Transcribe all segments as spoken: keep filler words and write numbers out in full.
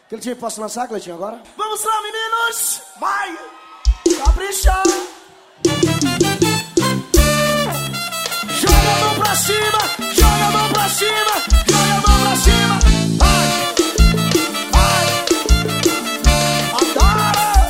Cleitinho, posso lançar, Cleitinho, agora? Vamos lá, meninos! Vai! Capricha! Joga a mão pra cima! Joga a mão pra cima! Joga a mão pra cima! Vai! Vai! Adora!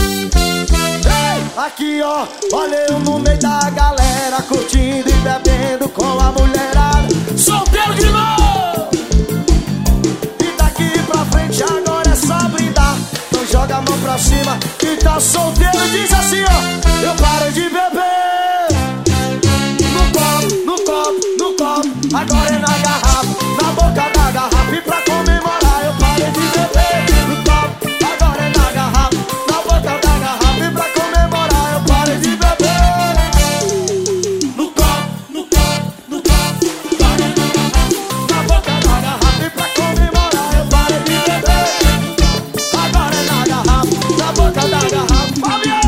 Ei! Aqui, ó, olha eu no meio da galera, curtindo e bebendo com a mulherada. Solteiro de novo! E daqui pra frente agora é só brindar. Então joga a mão pra cima. Quem tá solteiro diz assim, ó: eu paro de beber. No copo, no copo, no copo. Agora é na garrafa, na boca da garrafa. E pra comemorar eu parei de beber. No copo, agora é na garrafa, na boca da garrafa. E pra comemorar eu parei de beber. No copo, no copo, no copo. Agora é na garrafa, na boca da garrafa. E pra comemorar eu parei de beber. Agora é na garrafa, na boca da garrafa. Fábio!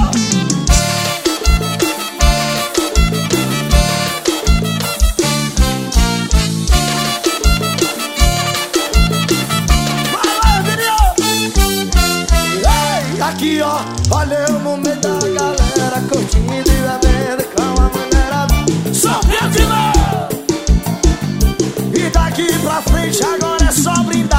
Aqui, ó, olha eu no meio da galera, curtindo e bebendo com a mulherada. Solteiro de novo! E daqui pra frente agora é só brincar.